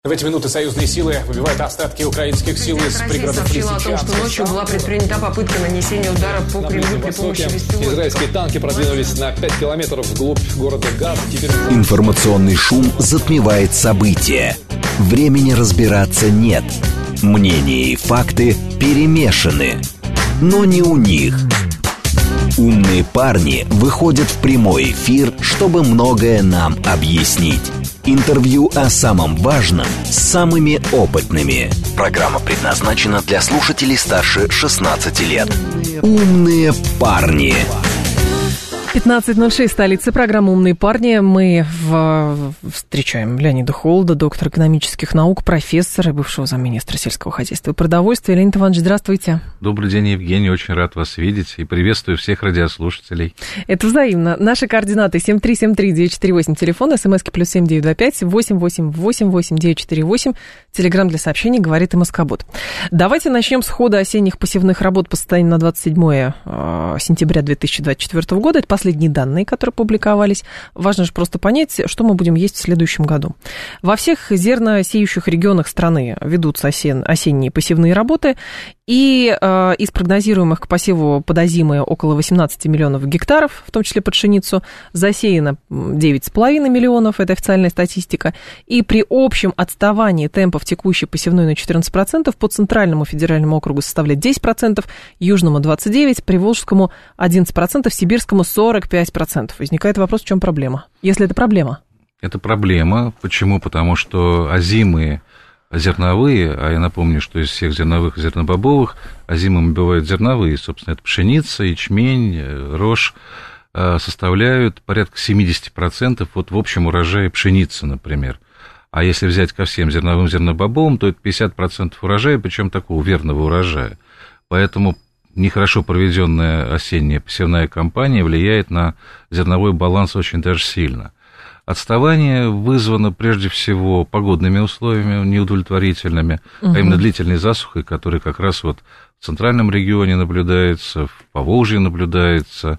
В эти минуты союзные силы выбивают остатки украинских сил из пригородов сообщила о том, что ночью была предпринята попытка нанесения удара по Кремлю при помощи беспилотников. Израильские танки продвинулись на 5 километров вглубь города Газ. Информационный шум затмевает события. Времени разбираться нет. Мнения и факты перемешаны. Но не у них. Умные парни выходят в прямой эфир, чтобы многое нам объяснить. Интервью о самом важном с самыми опытными. Программа предназначена для слушателей старше 16 лет. Умные парни. 15:06, столица, программа «Умные парни». Мы встречаем Леонида Холода, доктора экономических наук, профессора и бывшего замминистра сельского хозяйства и продовольствия. Леонид Иванович, здравствуйте. Добрый день, Евгений, очень рад вас видеть и приветствую всех радиослушателей. Это взаимно. Наши координаты 7373948, телефон, смски +7 925 888 948, телеграмм для сообщений «Говорит МСК-бот». Давайте начнем с хода осенних посевных работ по состоянию на 27 сентября 2024 года. Это последние данные, которые публиковались. Важно же просто понять, что мы будем есть в следующем году. Во всех зерносеющих регионах страны ведутся осенние посевные работы, и из прогнозируемых к посеву подозимые около 18 миллионов гектаров, в том числе под пшеницу, засеяно 9,5 миллионов, это официальная статистика, и при общем отставании темпов текущей посевной на 14%, по Центральному федеральному округу составляет 10%, Южному 29%, Приволжскому 11%, Сибирскому 45%. Возникает вопрос, в чем проблема? Если это проблема. Это проблема. Почему? Потому что озимые зерновые, а я напомню, что из всех зерновых и зернобобовых озимыми бывают зерновые, собственно, это пшеница, ячмень, рожь, составляют порядка 70% вот в общем урожае пшеницы, например. А если взять ко всем зерновым, зернобобовым, то это 50% урожая, причем такого верного урожая. Поэтому нехорошо проведенная осенняя посевная кампания влияет на зерновой баланс очень даже сильно. Отставание вызвано прежде всего погодными условиями неудовлетворительными, а именно длительной засухой, которая как раз вот в центральном регионе наблюдается, в Поволжье наблюдается,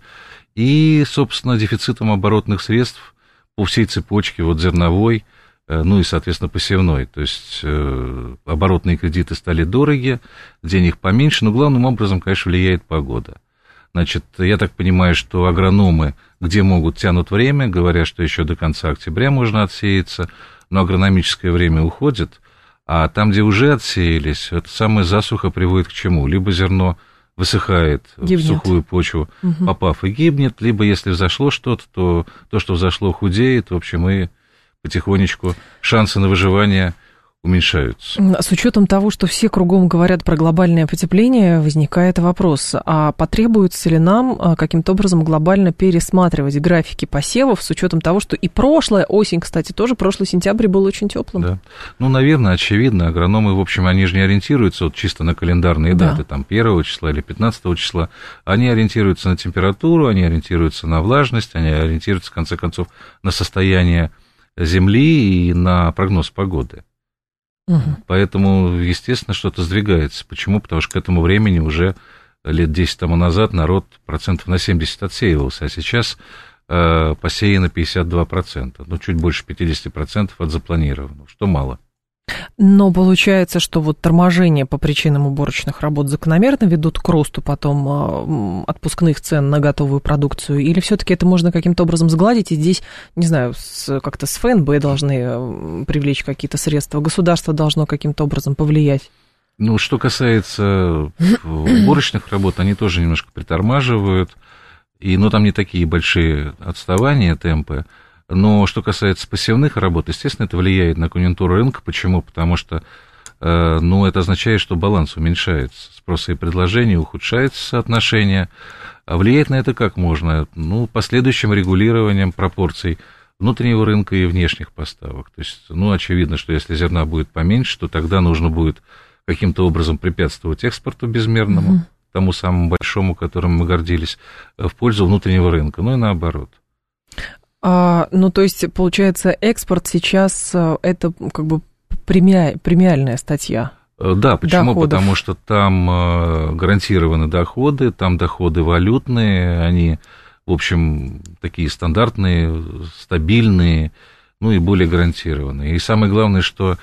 и, собственно, дефицитом оборотных средств по всей цепочке вот зерновой, ну и, соответственно, посевной. То есть оборотные кредиты стали дороги, денег поменьше, но главным образом, конечно, влияет погода. Значит, я так понимаю, что агрономы, где могут, тянут время, говорят, что еще до конца октября можно отсеяться, но агрономическое время уходит, а там, где уже отсеялись, эта самая засуха приводит к чему? Либо зерно высыхает в сухую почву, попав, и гибнет, либо, если взошло что-то, то то, что взошло, худеет, в общем, и потихонечку шансы на выживание уменьшаются. С учетом того, что все кругом говорят про глобальное потепление, возникает вопрос, а потребуется ли нам каким-то образом глобально пересматривать графики посевов, с учетом того, что и прошлая осень, кстати, тоже прошлый сентябрь был очень теплым? Да. Ну, наверное, очевидно, агрономы, в общем, они же не ориентируются вот чисто на календарные даты, там, 1 числа или 15 числа, они ориентируются на температуру, они ориентируются на влажность, они ориентируются, в конце концов, на состояние земли и на прогноз погоды. Поэтому, естественно, что-то сдвигается. Почему? Потому что к этому времени уже лет 10 тому назад народ процентов на 70 отсеивался, а сейчас посеяно 52%, ну, чуть больше 50% от запланированного, что мало. Но получается, что вот торможение по причинам уборочных работ закономерно ведут к росту потом отпускных цен на готовую продукцию, или все-таки это можно каким-то образом сгладить, и здесь, не знаю, как-то с ФНБ должны привлечь какие-то средства, государство должно каким-то образом повлиять? Ну, что касается уборочных работ, они тоже немножко притормаживают, но там не такие большие отставания, темпы. Но что касается посевных работ, естественно, это влияет на конъюнктуру рынка. Почему? Потому что, это означает, что баланс уменьшается, спроса и предложения, ухудшается соотношение. А влияет на это как можно? Ну, последующим регулированием пропорций внутреннего рынка и внешних поставок. То есть, очевидно, что если зерна будет поменьше, то тогда нужно будет каким-то образом препятствовать экспорту безмерному, тому самому большому, которым мы гордились, в пользу внутреннего рынка, и наоборот. То есть, получается, экспорт сейчас это как бы премиальная статья. Да, почему? Доходов. Потому что там гарантированы доходы, там доходы валютные, они, в общем, такие стандартные, стабильные, и более гарантированные. И самое главное, что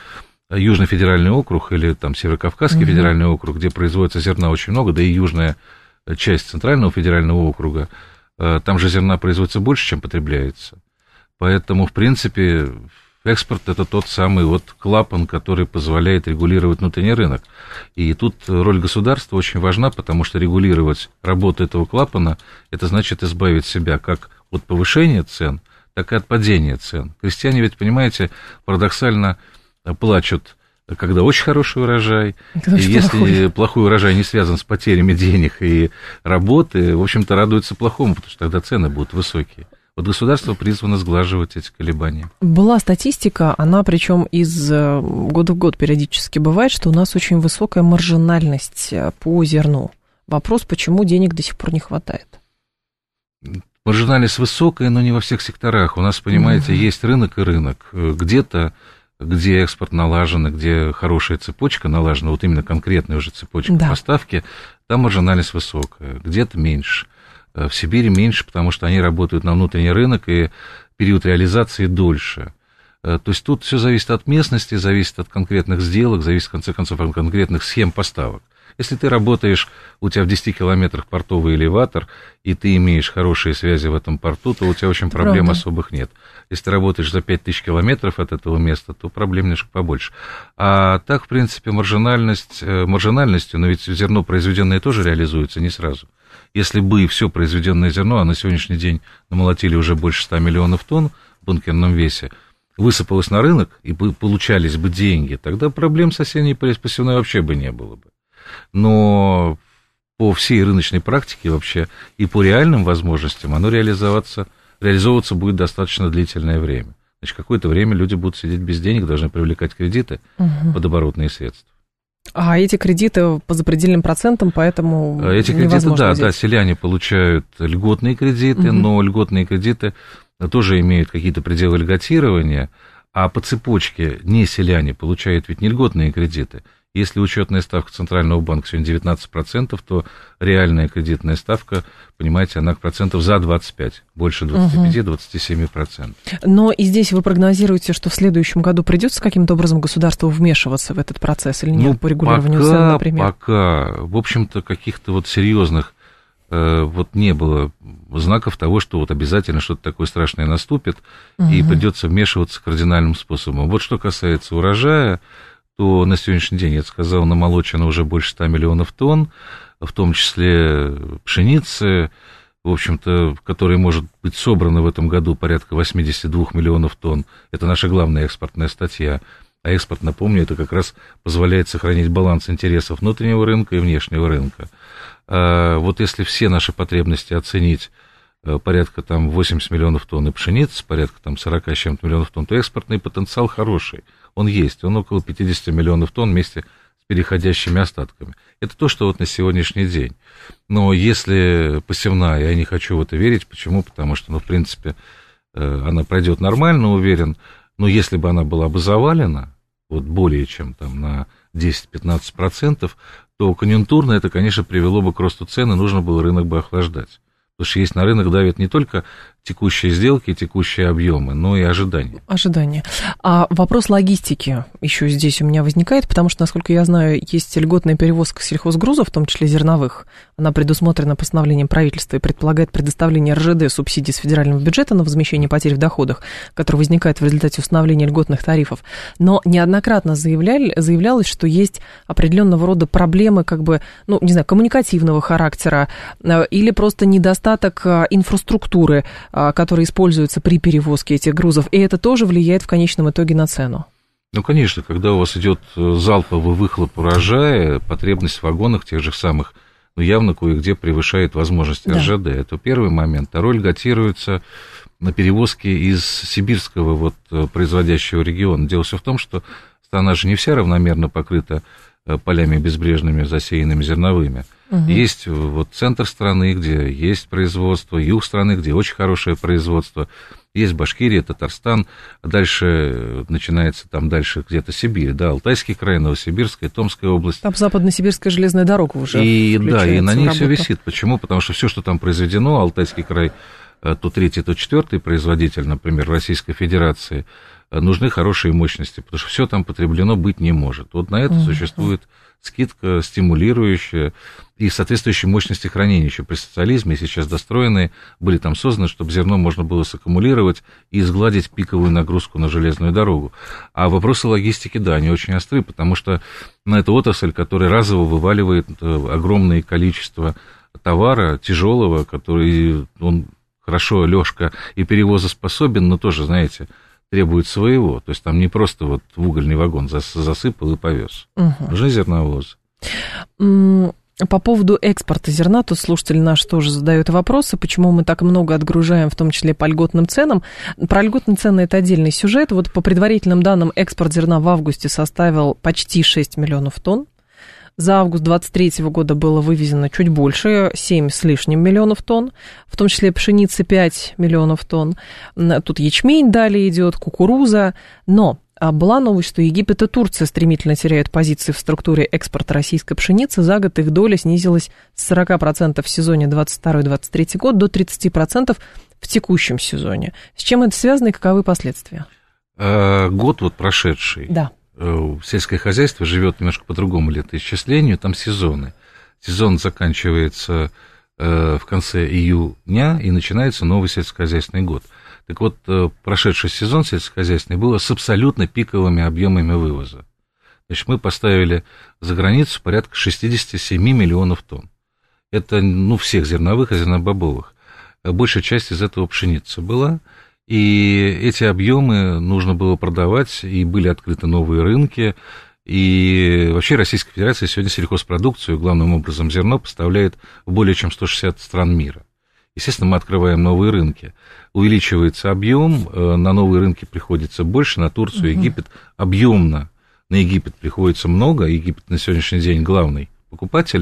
Южный федеральный округ или там Северокавказский федеральный округ, где производится зерна очень много, да и южная часть Центрального федерального округа, там же зерна производится больше, чем потребляется. Поэтому, в принципе, экспорт – это тот самый вот клапан, который позволяет регулировать внутренний рынок. И тут роль государства очень важна, потому что регулировать работу этого клапана – это значит избавить себя как от повышения цен, так и от падения цен. Крестьяне ведь, понимаете, парадоксально плачут, когда очень хороший урожай, и если плохой урожай не связан с потерями денег и работы, в общем-то, радуются плохому, потому что тогда цены будут высокие. Вот государство призвано сглаживать эти колебания. Была статистика, она причем из года в год периодически бывает, что у нас очень высокая маржинальность по зерну. Вопрос, почему денег до сих пор не хватает? Маржинальность высокая, но не во всех секторах. У нас, понимаете, есть рынок и рынок. Где-то, где экспорт налажен, где хорошая цепочка налажена, вот именно конкретная уже цепочка поставки, там маржинальность высокая, где-то меньше. В Сибири меньше, потому что они работают на внутренний рынок, и период реализации дольше. То есть тут все зависит от местности, зависит от конкретных сделок, зависит, в конце концов, от конкретных схем поставок. Если ты работаешь, у тебя в 10 километрах портовый элеватор, и ты имеешь хорошие связи в этом порту, то у тебя очень проблем особых нет. Если ты работаешь за 5000 километров от этого места, то проблем немножко побольше. А так, в принципе, маржинальностью, но ведь зерно произведенное тоже реализуется не сразу. Если бы все произведенное зерно, а на сегодняшний день намолотили уже больше 100 миллионов тонн в бункерном весе, высыпалось на рынок, и получались бы деньги, тогда проблем с осенней посевной вообще бы не было бы. Но по всей рыночной практике вообще и по реальным возможностям оно реализовываться будет достаточно длительное время. Значит, какое-то время люди будут сидеть без денег, должны привлекать кредиты под оборотные средства. А эти кредиты по запредельным процентам, поэтому эти кредиты, да, селяне получают льготные кредиты, но льготные кредиты тоже имеют какие-то пределы льготирования, а по цепочке не селяне получают ведь не льготные кредиты. Если учетная ставка Центрального банка сегодня 19%, то реальная кредитная ставка, понимаете, она процентов за 25, больше 25-27%. Но и здесь вы прогнозируете, что в следующем году придется каким-то образом государству вмешиваться в этот процесс или нет, по регулированию цен, например? Пока, в общем-то, каких-то вот серьезных вот не было знаков того, что вот обязательно что-то такое страшное наступит, и придется вмешиваться кардинальным способом. Вот что касается урожая, то на сегодняшний день, я сказал, намолочено уже больше 100 миллионов тонн, в том числе пшеницы, в общем-то, которая может быть собрана в этом году порядка 82 миллионов тонн. Это наша главная экспортная статья. А экспорт, напомню, это как раз позволяет сохранить баланс интересов внутреннего рынка и внешнего рынка. Вот если все наши потребности оценить, порядка там 80 миллионов тонн и пшеницы, порядка там 40 с чем-то миллионов тонн, то экспортный потенциал хороший. Он есть, он около 50 миллионов тонн вместе с переходящими остатками. Это то, что вот на сегодняшний день. Но если посевная, я не хочу в это верить, почему? Потому что, в принципе, она пройдет нормально, уверен, но если бы она была бы завалена, вот более чем там на 10-15%, то конъюнктурно это, конечно, привело бы к росту цен, и нужно было рынок бы охлаждать. Потому что есть на рынок давят не только текущие сделки, текущие объемы, но и ожидания. Ожидания. А вопрос логистики еще здесь у меня возникает, потому что, насколько я знаю, есть льготная перевозка сельхозгрузов, в том числе зерновых. Она предусмотрена постановлением правительства и предполагает предоставление РЖД субсидий с федерального бюджета на возмещение потерь в доходах, которые возникают в результате установления льготных тарифов. Но неоднократно заявлялось, что есть определенного рода проблемы, как бы, коммуникативного характера или просто недостаток инфраструктуры, которые используются при перевозке этих грузов, и это тоже влияет в конечном итоге на цену. Конечно, когда у вас идет залповый выхлоп урожая, потребность в вагонах тех же самых, явно кое-где превышает возможности РЖД. Это первый момент. Второй, льготируется на перевозки из сибирского производящего региона. Дело все в том, что страна же не вся равномерно покрыта полями безбрежными, засеянными зерновыми. Есть центр страны, где есть производство, юг страны, где очень хорошее производство, есть Башкирия, Татарстан, а дальше начинается дальше где-то Сибирь, Алтайский край, Новосибирская, Томская область. Там Западно-Сибирская железная дорога уже и на ней все висит. Почему? Потому что все, что там произведено, Алтайский край то третий, то четвертый производитель, например, в Российской Федерации, нужны хорошие мощности, потому что все там потреблено быть не может. Вот на это существует скидка стимулирующая и соответствующие мощности хранения еще при социализме сейчас достроенные, были там созданы, чтобы зерно можно было саккумулировать и сгладить пиковую нагрузку на железную дорогу. А вопросы логистики, да, они очень остры, потому что это отрасль, которая разово вываливает огромное количество товара тяжелого, который он хорошо, лёжка и перевозоспособен, но тоже, знаете, требует своего. То есть там не просто вот в угольный вагон засыпал и повез. Нужны зерновозы. По поводу экспорта зерна, тут слушатели наши тоже задают вопросы, почему мы так много отгружаем, в том числе по льготным ценам. Про льготные цены это отдельный сюжет. Вот по предварительным данным, экспорт зерна в августе составил почти 6 миллионов тонн. За август 2023 года было вывезено чуть больше, 7 с лишним миллионов тонн, в том числе пшеницы 5 миллионов тонн. Тут ячмень далее идет, кукуруза. Но была новость, что Египет и Турция стремительно теряют позиции в структуре экспорта российской пшеницы. За год их доля снизилась с 40% в сезоне 22-23 год до 30% в текущем сезоне. С чем это связано и каковы последствия? Год вот прошедший. Да. Сельское хозяйство живет немножко по другому летоисчислению, там сезоны. Сезон заканчивается в конце июня, и начинается новый сельскохозяйственный год. Так вот, прошедший сезон сельскохозяйственный был с абсолютно пиковыми объемами вывоза. Значит, мы поставили за границу порядка 67 миллионов тонн. Это, всех зерновых и зернобобовых. Большая часть из этого пшеницы была. И эти объемы нужно было продавать, и были открыты новые рынки. И вообще Российская Федерация сегодня сельхозпродукцию, главным образом зерно, поставляет в более чем 160 стран мира. Естественно, мы открываем новые рынки. Увеличивается объем, на новые рынки приходится больше, на Турцию, Египет. Объемно на Египет приходится много, Египет на сегодняшний день главный покупатель,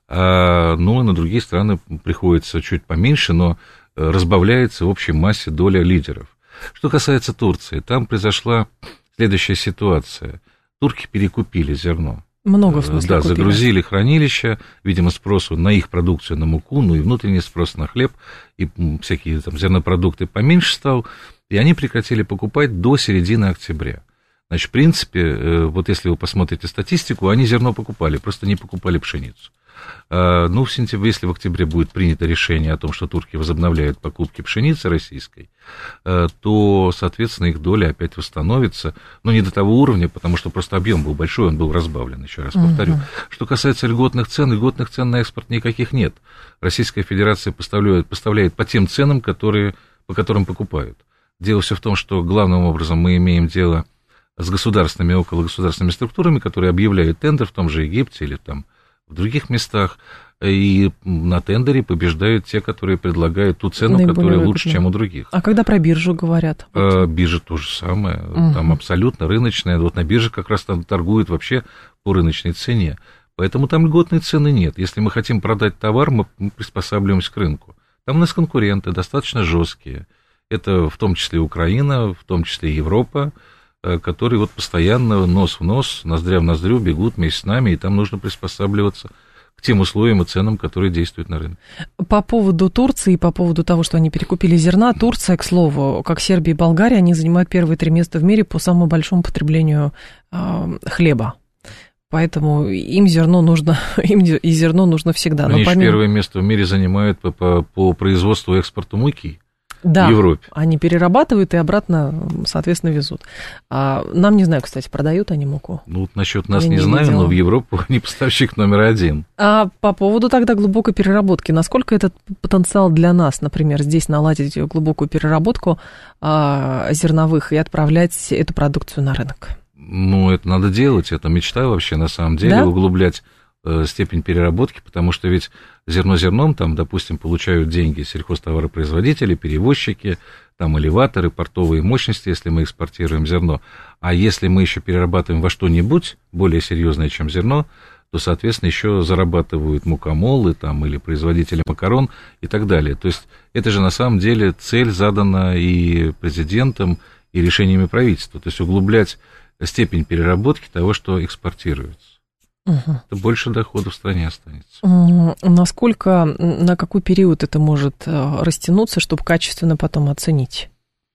но на другие страны приходится чуть поменьше, но разбавляется в общей массе доля лидеров. Что касается Турции, там произошла следующая ситуация. Турки перекупили зерно. Много, в смысле, да, купили. загрузили хранилища, видимо, спросу на их продукцию, на муку, и внутренний спрос на хлеб, и всякие там зернопродукты поменьше стал, и они прекратили покупать до середины октября. Значит, в принципе, вот если вы посмотрите статистику, они зерно покупали, просто не покупали пшеницу. В сентябре, если в октябре будет принято решение о том, что турки возобновляют покупки пшеницы российской, то, соответственно, их доля опять восстановится, но не до того уровня, потому что просто объем был большой, он был разбавлен, еще раз повторю. Что касается льготных цен на экспорт никаких нет. Российская Федерация поставляет по тем ценам, по которым покупают. Дело все в том, что главным образом мы имеем дело с государственными и окологосударственными структурами, которые объявляют тендер в том же Египте или там в других местах, и на тендере побеждают те, которые предлагают ту цену, которая лучше, чем у других. А когда про биржу говорят? Биржа то же самое, там абсолютно рыночная. Вот на бирже как раз там торгуют вообще по рыночной цене. Поэтому там льготной цены нет. Если мы хотим продать товар, мы приспосабливаемся к рынку. Там у нас конкуренты достаточно жесткие. Это в том числе Украина, в том числе Европа, которые вот постоянно нос в нос, ноздря в ноздрю бегут вместе с нами, и там нужно приспосабливаться к тем условиям и ценам, которые действуют на рынке. По поводу Турции, по поводу того, что они перекупили зерна, Турция, к слову, как Сербия и Болгария, они занимают первые 3 места в мире по самому большому потреблению хлеба. Поэтому им зерно нужно, и зерно нужно всегда. Они же первое место в мире занимают по производству и экспорту муки. Да, в Европе. Они перерабатывают и обратно, соответственно, везут. Нам, не знаю, кстати, продают они муку? Вот насчет нас не знаю, но в Европу они поставщик номер 1. А по поводу тогда глубокой переработки, насколько этот потенциал для нас, например, здесь наладить глубокую переработку зерновых и отправлять эту продукцию на рынок? Это надо делать, это мечта вообще, на самом деле, да? Углублять степень переработки, потому что ведь зерно зерном, там, допустим, получают деньги сельхозтоваропроизводители, перевозчики, там, элеваторы, портовые мощности, если мы экспортируем зерно. А если мы еще перерабатываем во что-нибудь более серьезное, чем зерно, то, соответственно, еще зарабатывают мукомолы там, или производители макарон и так далее. То есть это же на самом деле цель задана и президентом, и решениями правительства. То есть углублять степень переработки того, что экспортируется. то больше доходов в стране останется. На какой период это может растянуться, чтобы качественно потом оценить?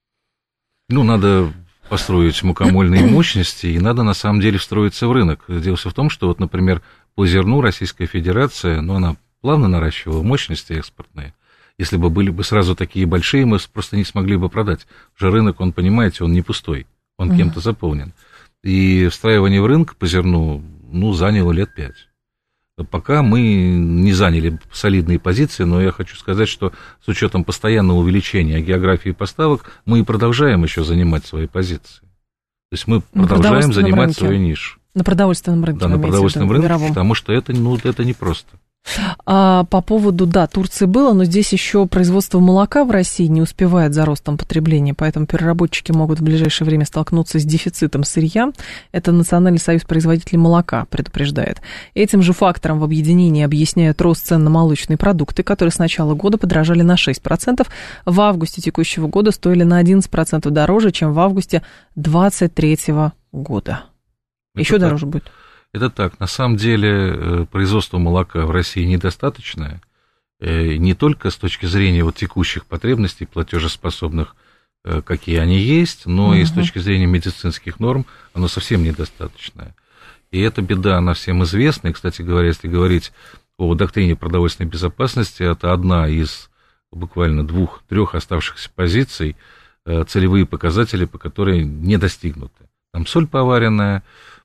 Надо построить мукомольные мощности, и надо на самом деле встроиться в рынок. Дело все в том, что, например, по зерну Российская Федерация, она плавно наращивала мощности экспортные. Если бы были бы сразу такие большие, мы просто не смогли бы продать. Уже рынок, он, понимаете, он не пустой, он кем-то заполнен. И встраивание в рынок по зерну, заняло лет 5. Пока мы не заняли солидные позиции, но я хочу сказать, что с учетом постоянного увеличения географии поставок, мы и продолжаем еще занимать свои позиции. То есть мы продолжаем занимать свою нишу. На продовольственном рынке. Да, на продовольственном рынке, потому что это непросто. По поводу, Турции было, но здесь еще производство молока в России не успевает за ростом потребления, поэтому переработчики могут в ближайшее время столкнуться с дефицитом сырья. Это Национальный союз производителей молока предупреждает. Этим же фактором в объединении объясняют рост цен на молочные продукты, которые с начала года подорожали на 6%. В августе текущего года стоили на 11% дороже, чем в августе 2023 года. Еще дороже будет. Это так. На самом деле производство молока в России недостаточное, не только с точки зрения текущих потребностей платежеспособных, какие они есть, но и с точки зрения медицинских норм оно совсем недостаточное. И эта беда, она всем известна. И, кстати говоря, если говорить о доктрине продовольственной безопасности, это одна из буквально 2-3 оставшихся позиций, целевые показатели, по которым не достигнуты. Там соль поваренная,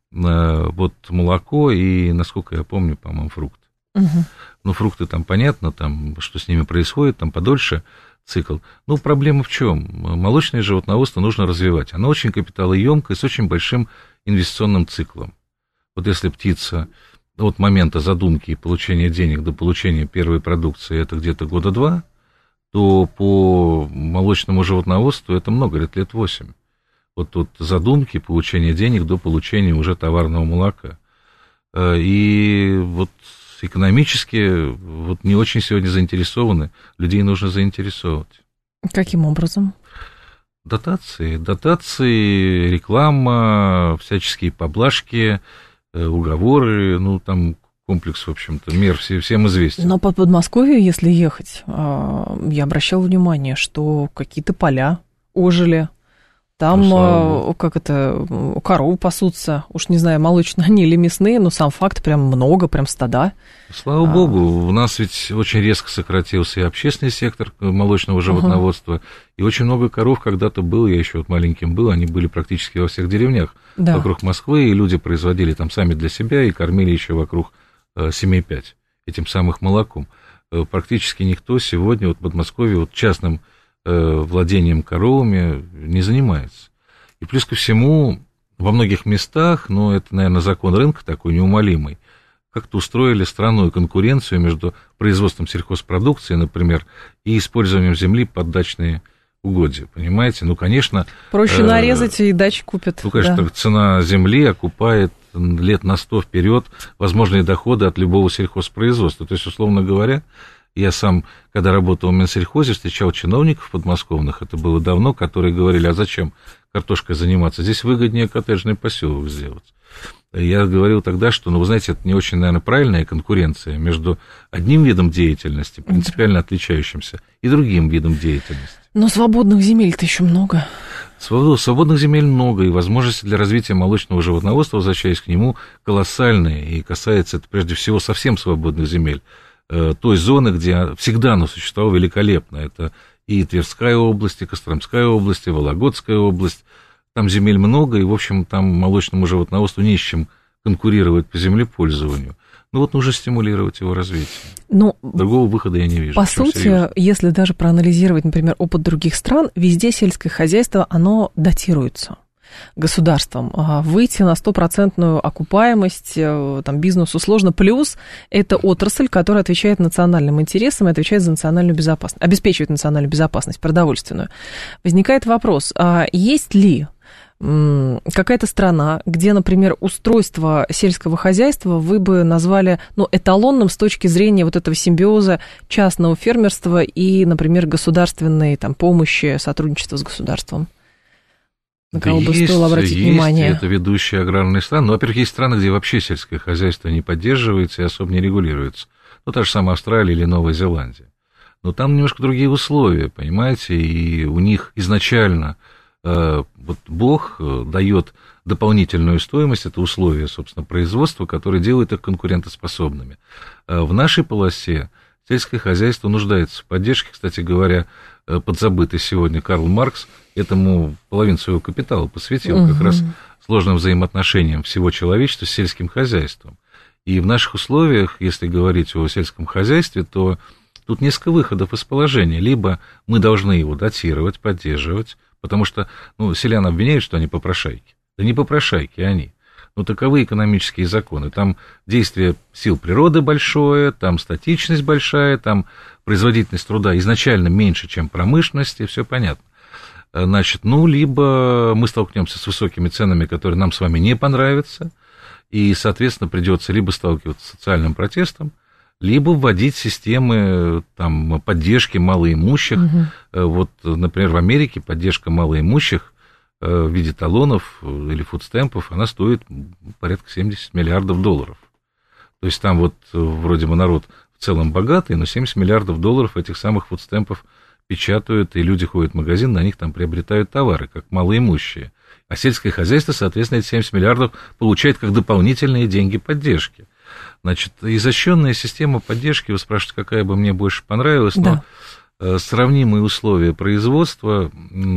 молоко и, насколько я помню, по-моему, фрукты. Фрукты там понятно, что с ними происходит, там подольше цикл. Проблема в чем? Молочное животноводство нужно развивать. Оно очень капиталоемкое, с очень большим инвестиционным циклом. Если птица от момента задумки и получения денег до получения первой продукции это где-то 2 года, то по молочному животноводству это много лет 8. От задумки, получения денег до получения уже товарного молока. И экономически не очень сегодня заинтересованы, людей нужно заинтересовывать. Каким образом? Дотации, реклама, всяческие поблажки, уговоры, там комплекс, в общем-то, мер всем известен. Но по Подмосковью, если ехать, я обращала внимание, что какие-то поля ожили. Там, коровы пасутся, уж не знаю, молочные они или мясные, но сам факт, прям много, прям стада. Слава богу, у нас ведь очень резко сократился и общественный сектор молочного животноводства, и очень много коров когда-то было, я еще маленьким был, они были практически во всех деревнях вокруг Москвы, и люди производили там сами для себя и кормили еще вокруг семей 5 этим самым молоком. Практически никто сегодня в Подмосковье частным владением коровами не занимается. И плюс ко всему, во многих местах, это, наверное, закон рынка такой неумолимый, как-то устроили странную конкуренцию между производством сельхозпродукции, например, и использованием земли под дачные угодья, понимаете? Конечно... Проще нарезать и дачи купят. Конечно, цена земли окупает лет на 100 вперед возможные доходы от любого сельхозпроизводства. То есть, условно говоря, я сам, когда работал в Минсельхозе, встречал чиновников подмосковных, это было давно, которые говорили, а зачем картошкой заниматься, здесь выгоднее коттеджный поселок сделать. Я говорил тогда, что, вы знаете, это не очень, наверное, правильная конкуренция между одним видом деятельности, принципиально отличающимся, и другим видом деятельности. Но свободных земель-то еще много. Свободных земель много, и возможности для развития молочного животноводства, возвращаясь к нему, колоссальные, и касается это прежде всего совсем свободных земель. Той зоны, где всегда оно существовало великолепно. Это и Тверская область, и Костромская область, и Вологодская область. Там земель много, и, в общем, там молочному животноводству не с чем конкурировать по землепользованию. Нужно стимулировать его развитие. Другого выхода я не вижу. По сути, если даже проанализировать, например, опыт других стран, везде сельское хозяйство, оно датируется государством. Выйти на 100% окупаемость бизнесу сложно. Плюс это отрасль, которая отвечает национальным интересам и отвечает за национальную безопасность, обеспечивает национальную безопасность продовольственную. Возникает вопрос, есть ли какая-то страна, где, например, устройство сельского хозяйства вы бы назвали эталонным с точки зрения этого симбиоза частного фермерства и, например, государственной помощи, сотрудничества с государством? На кого бы стоило обратить внимание? Это ведущие аграрные страны. Но, во-первых, есть страны, где вообще сельское хозяйство не поддерживается и особо не регулируется. Ну, та же самая Австралия или Новая Зеландия. Но там немножко другие условия, понимаете, и у них изначально вот Бог дает дополнительную стоимость, это условия, собственно, производства, которые делают их конкурентоспособными. В нашей полосе сельское хозяйство нуждается в поддержке. Кстати говоря, подзабытый сегодня Карл Маркс этому половину своего капитала посвятил как раз сложным взаимоотношениям всего человечества с сельским хозяйством. И в наших условиях, если говорить о сельском хозяйстве, то тут несколько выходов из положения. Либо мы должны его датировать, поддерживать, потому что селян обвиняют, что они попрошайки. Да не попрошайки они. Таковы экономические законы. Там действие сил природы большое, там статичность большая, там производительность труда изначально меньше, чем промышленности, все понятно. Значит, либо мы столкнемся с высокими ценами, которые нам с вами не понравятся, и, соответственно, придется либо сталкиваться с социальным протестом, либо вводить системы там, поддержки малоимущих. Вот, например, в Америке поддержка малоимущих в виде талонов или фудстемпов, она стоит порядка 70 миллиардов долларов. То есть там вот вроде бы народ в целом богатый, но 70 миллиардов долларов этих самых фудстемпов печатают, и люди ходят в магазин, на них там приобретают товары, как малоимущие. А сельское хозяйство, соответственно, эти 70 миллиардов получает как дополнительные деньги поддержки. Значит, изощренная система поддержки, вы спрашиваете, какая бы мне больше понравилась, да. Но сравнимые условия производства,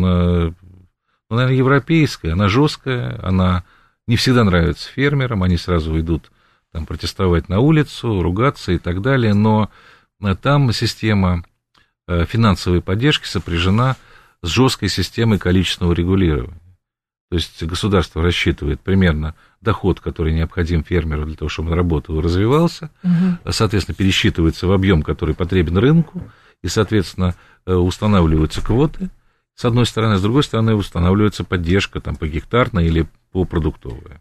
наверное, европейская, она жесткая, она не всегда нравится фермерам, они сразу идут там, протестовать на улицу, ругаться и так далее, но там система финансовой поддержки сопряжена с жесткой системой количественного регулирования. То есть государство рассчитывает примерно доход, который необходим фермеру для того, чтобы он работал и развивался, соответственно, пересчитывается в объем, который потребен рынку, и, соответственно, устанавливаются квоты, с одной стороны, а с другой стороны устанавливается поддержка там, погектарная или попродуктовая.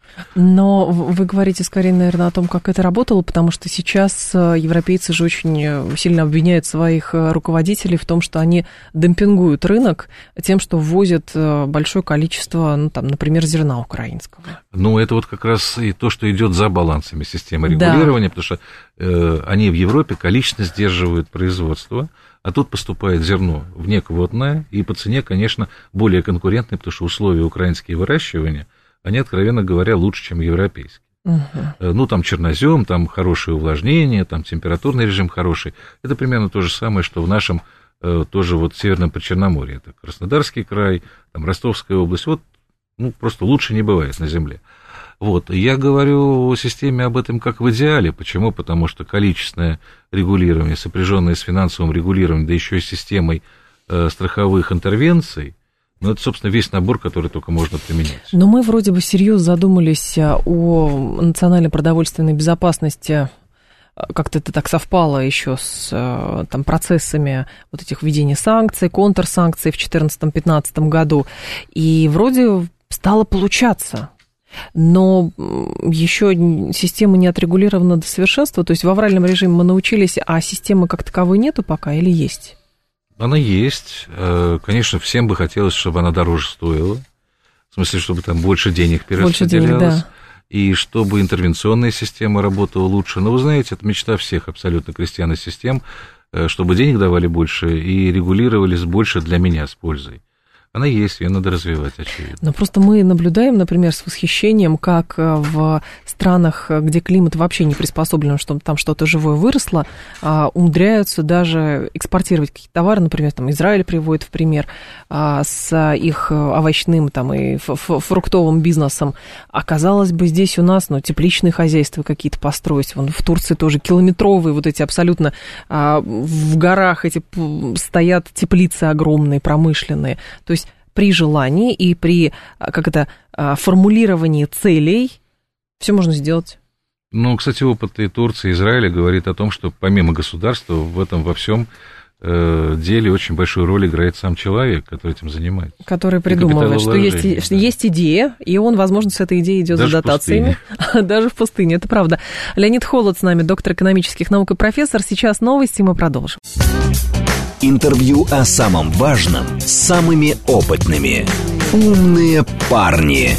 Но вы говорите скорее, наверное, о том, как это работало, потому что сейчас европейцы же очень сильно обвиняют своих руководителей в том, что они демпингуют рынок тем, что ввозят большое количество, например, зерна украинского. Это вот как раз и то, что идет за балансами системы регулирования, да. Потому что они в Европе количественно сдерживают производство, а тут поступает зерно внеквотное и по цене, конечно, более конкурентное, потому что условия украинские выращивания, они, откровенно говоря, лучше, чем европейские. Там чернозем, там хорошее увлажнение, там температурный режим хороший. Это примерно то же самое, что в нашем тоже вот Северном Причерноморье. Это Краснодарский край, там Ростовская область. Вот, просто лучше не бывает на земле. Вот, я говорю о системе об этом как в идеале. Почему? Потому что количественное регулирование, сопряженное с финансовым регулированием, да еще и с системой страховых интервенций, это, собственно, весь набор, который только можно применять. Но мы вроде бы серьезно задумались о национальной продовольственной безопасности. Как-то это так совпало еще с там, процессами вот этих введения санкций, контрсанкций в 2014-2015 году. И вроде стало получаться. Но еще система не отрегулирована до совершенства. То есть в авральном режиме мы научились, а системы как таковой нету пока или есть? Она есть. Конечно, всем бы хотелось, чтобы она дороже стоила. В смысле, чтобы там больше денег перераспределялось. Да. И чтобы интервенционная система работала лучше. Но вы знаете, это мечта всех абсолютно крестьян и систем, чтобы денег давали больше и регулировались больше для меня с пользой. Она есть, ее надо развивать, очевидно. Но просто мы наблюдаем, например, с восхищением, как в странах, где климат вообще не приспособлен, чтобы там что-то живое выросло, умудряются даже экспортировать какие-то товары, например, там Израиль приводит в пример, с их овощным там, и фруктовым бизнесом. А казалось бы, здесь у нас тепличные хозяйства какие-то построить. Вон в Турции тоже километровые вот эти абсолютно в горах эти стоят теплицы огромные, промышленные. То есть при желании и при формулировании целей все можно сделать. Кстати, опыт и Турции, и Израиля говорит о том, что помимо государства в этом во всем деле очень большую роль играет сам человек, который этим занимается. Который придумывает, что есть идея, и он, возможно, с этой идеей идет за дотациями. Даже в пустыне, это правда. Леонид Холод с нами, доктор экономических наук и профессор. Сейчас новости, мы продолжим. Интервью о самом важном с самыми опытными. «Умные парни».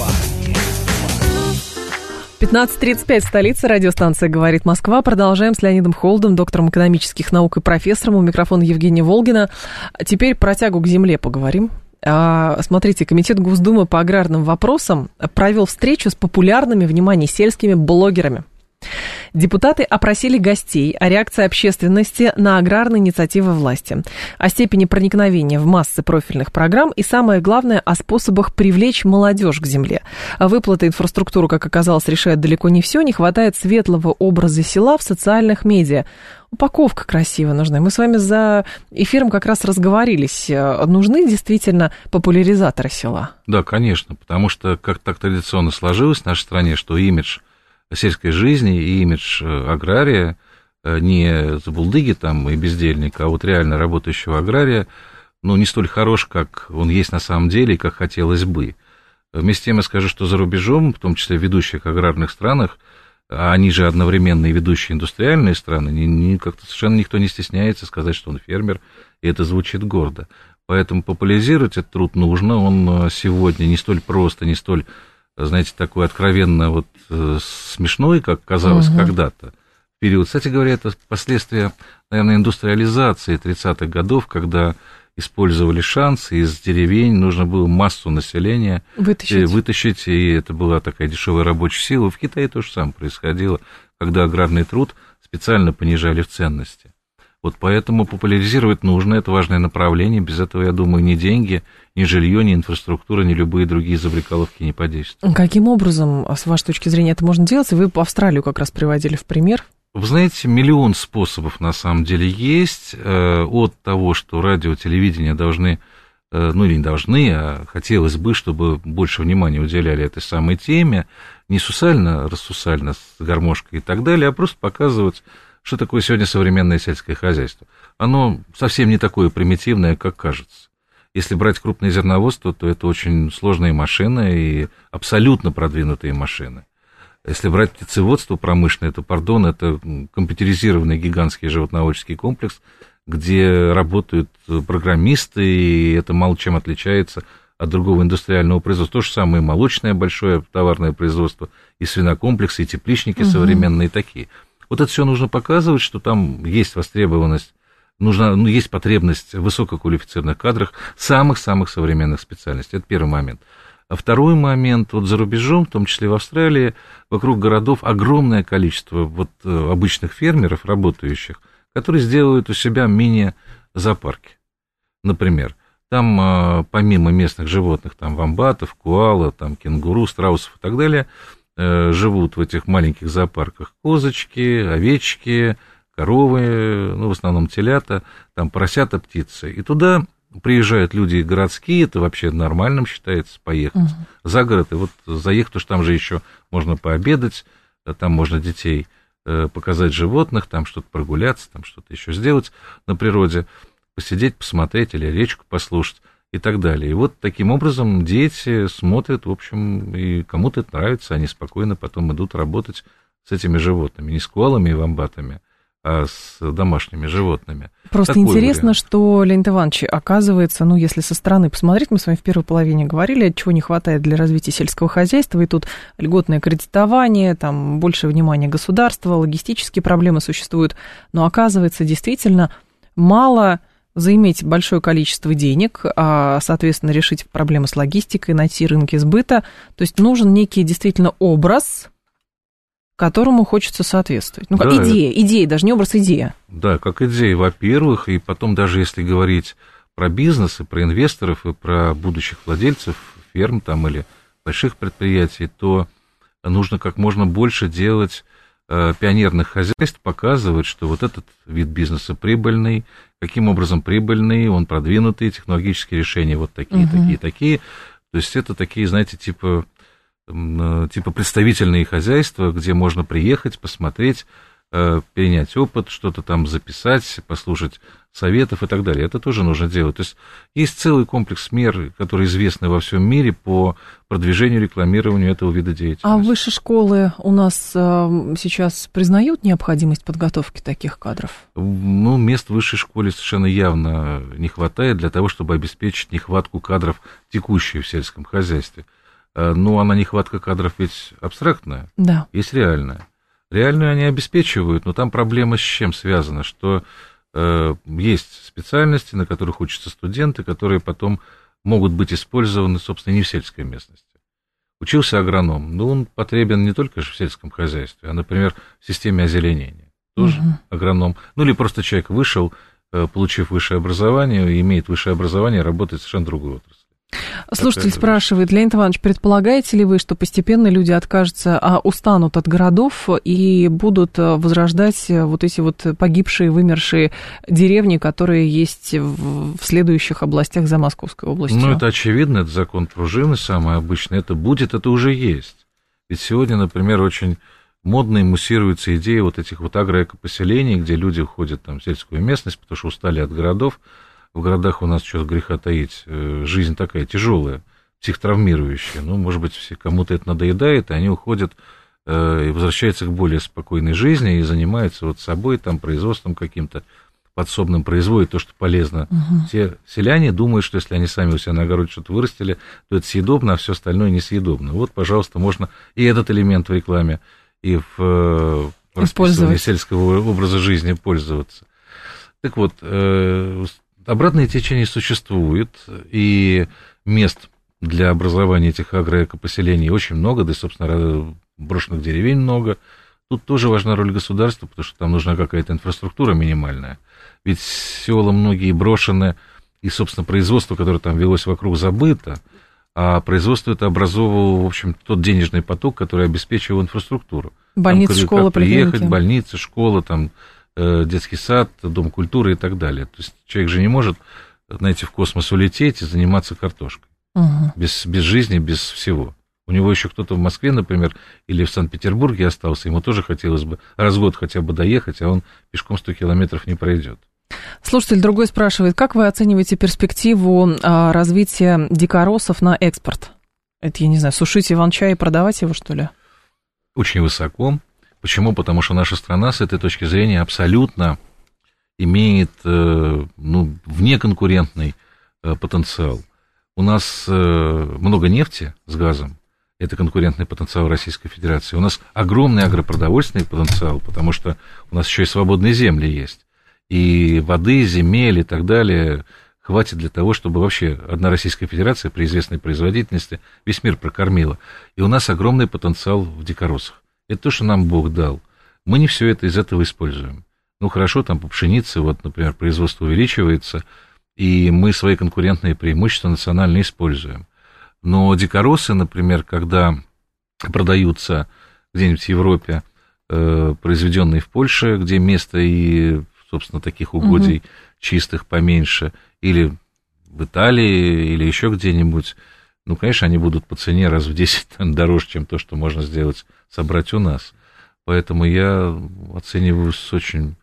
15:35, столица, радиостанция «Говорит Москва». Продолжаем с Леонидом Холодом, доктором экономических наук и профессором. У микрофона Евгения Волгина. Теперь про тягу к земле поговорим. Смотрите, Комитет Госдумы по аграрным вопросам провел встречу с популярными, внимание, сельскими блогерами. Депутаты опросили гостей о реакции общественности на аграрные инициативы власти, о степени проникновения в массы профильных программ и, самое главное, о способах привлечь молодежь к земле. Выплаты, инфраструктуру, как оказалось, решают далеко не все, не хватает светлого образа села в социальных медиа. Упаковка красивая нужна. Мы с вами за эфиром как раз разговорились. Нужны действительно популяризаторы села? Да, конечно, потому что как так традиционно сложилось в нашей стране, что имидж сельской жизни и имидж агрария, не забулдыги там и бездельника, а вот реально работающего агрария, не столь хорош, как он есть на самом деле и как хотелось бы. Вместе с тем я скажу, что за рубежом, в том числе в ведущих аграрных странах, а они же одновременно и ведущие индустриальные страны, как-то совершенно никто не стесняется сказать, что он фермер, и это звучит гордо. Поэтому популяризировать этот труд нужно, он сегодня не столь просто, не столь, знаете, такой откровенно смешной, как казалось когда-то. В период, кстати говоря, это последствия, наверное, индустриализации 30-х годов, когда использовали шанс, и из деревень нужно было массу населения вытащить, и это была такая дешевая рабочая сила. В Китае то же самое происходило, когда аграрный труд специально понижали в ценности. Вот поэтому популяризировать нужно, это важное направление, без этого, я думаю, ни деньги, ни жилье, ни инфраструктура, ни любые другие забрикаловки не подействуют. Каким образом, с вашей точки зрения, это можно делать? Вы Австралию как раз приводили в пример. Вы знаете, миллион способов на самом деле есть, от того, что радио, телевидение должны, или не должны, а хотелось бы, чтобы больше внимания уделяли этой самой теме, не рассусально, с гармошкой и так далее, а просто показывать, что такое сегодня современное сельское хозяйство. Оно совсем не такое примитивное, как кажется. Если брать крупное зерноводство, то это очень сложные машины и абсолютно продвинутые машины. Если брать птицеводство промышленное, то, это компьютеризированный гигантский животноводческий комплекс, где работают программисты, и это мало чем отличается от другого индустриального производства. То же самое и молочное большое товарное производство, и свинокомплексы, и тепличники современные такие. Вот это все нужно показывать, что там есть востребованность, есть потребность в высококвалифицированных кадрах самых-самых современных специальностей. Это первый момент. А второй момент, за рубежом, в том числе в Австралии, вокруг городов огромное количество обычных фермеров, работающих, которые сделают у себя мини-зоопарки. Например, там помимо местных животных, там вомбатов, коала, там кенгуру, страусов и так далее, живут в этих маленьких зоопарках козочки, овечки, коровы, в основном телята, там поросята, птицы. И туда приезжают люди городские, это вообще нормальным считается поехать за город, и заехать, потому что там же еще можно пообедать, там можно детей показать животных, там что-то прогуляться, там что-то еще сделать на природе, посидеть, посмотреть или речку послушать и так далее. И таким образом дети смотрят, в общем, и кому-то это нравится, они спокойно потом идут работать с этими животными, не с коалами и вомбатами, а с домашними животными. Просто такой интересно, вариант. что, Леонид Иванович, оказывается, если со стороны посмотреть, мы с вами в первой половине говорили, чего не хватает для развития сельского хозяйства, и тут льготное кредитование, там больше внимания государства, логистические проблемы существуют, но оказывается, действительно, мало заиметь большое количество денег, а, соответственно, решить проблемы с логистикой, найти рынки сбыта, то есть нужен некий действительно образ, которому хочется соответствовать. Как идея, даже не образ, идея. Да, как идея, во-первых, и потом даже если говорить про бизнес, и про инвесторов, и про будущих владельцев ферм там, или больших предприятий, то нужно как можно больше делать пионерных хозяйств, показывать, что этот вид бизнеса прибыльный, каким образом прибыльный, он продвинутый, технологические решения такие. То есть это такие, знаете, типа представительные хозяйства, где можно приехать, посмотреть, перенять опыт, что-то там записать, послушать советов и так далее. Это тоже нужно делать. То есть есть целый комплекс мер, которые известны во всем мире по продвижению, рекламированию этого вида деятельности. А высшие школы у нас сейчас признают необходимость подготовки таких кадров? Ну, мест в высшей школе совершенно явно не хватает для того, чтобы обеспечить нехватку кадров, текущую в сельском хозяйстве. Но она, нехватка кадров, ведь абстрактная, да. Есть реальная. Реальную они обеспечивают, но там проблема с чем связана, что есть специальности, на которых учатся студенты, которые потом могут быть использованы, собственно, не в сельской местности. Учился агроном, но он потребен не только в сельском хозяйстве, а, например, в системе озеленения. Тоже агроном. Ну, или просто человек вышел, получив высшее образование, имеет высшее образование, работает в совершенно другой отрасли. Слушатель спрашивает, Леонид Иванович, предполагаете ли вы, что постепенно люди откажутся, устанут от городов и будут возрождать вот эти вот погибшие, вымершие деревни, которые есть в следующих областях за Московской областью? Ну, это очевидно, это закон пружины самый обычный, это будет, это уже есть. Ведь сегодня, например, очень модно и муссируется идея вот этих вот агроэкопоселений, где люди уходят там в сельскую местность, потому что устали от городов. В городах у нас, что греха таить, жизнь такая тяжелая, психотравмирующая. Ну, может быть, кому-то это надоедает, и они уходят и возвращаются к более спокойной жизни и занимаются вот собой, там, производством каким-то подсобным, производят то, что полезно. Все селяне думают, что если они сами у себя на огороде что-то вырастили, то это съедобно, а все остальное несъедобно. Вот, пожалуйста, можно и этот элемент в рекламе, и в расписывании сельского образа жизни пользоваться. Так вот, обратное течение существует, и мест для образования этих агроэкопоселений очень много, да и, собственно, брошенных деревень много. Тут тоже важна роль государства, потому что там нужна какая-то инфраструктура минимальная. Ведь села многие брошены, и, собственно, производство, которое там велось вокруг, забыто, а производство это образовывало, в общем, тот денежный поток, который обеспечивал инфраструктуру. Больница, школа, приехать, больница, школа, там, детский сад, дом культуры и так далее. То есть человек же не может, знаете, в космос улететь и заниматься картошкой. Без жизни, без всего. У него еще кто-то в Москве, например, или в Санкт-Петербурге остался, ему тоже хотелось бы раз в год хотя бы доехать, а он пешком 100 километров не пройдет. Слушатель другой спрашивает, как вы оцениваете перспективу развития дикоросов на экспорт? Это, я не знаю, сушить иван-чай и продавать его, что ли? Очень высоко. Почему? Потому что наша страна с этой точки зрения абсолютно имеет внеконкурентный потенциал. У нас много нефти с газом, это конкурентный потенциал Российской Федерации. У нас огромный агропродовольственный потенциал, потому что у нас еще и свободные земли есть. И воды, земель и так далее хватит для того, чтобы вообще одна Российская Федерация при известной производительности весь мир прокормила. И у нас огромный потенциал в дикоросах. Это то, что нам Бог дал. Мы не все это из этого используем. Ну, хорошо, там по пшенице, вот, например, производство увеличивается, и мы свои конкурентные преимущества национально используем. Но дикоросы, например, когда продаются где-нибудь в Европе, произведенные в Польше, где место и, собственно, таких угодий чистых поменьше, или в Италии, или еще где-нибудь, ну, конечно, они будут по цене раз в 10 дороже, чем то, что можно сделать, собрать у нас. Поэтому я оцениваю с очень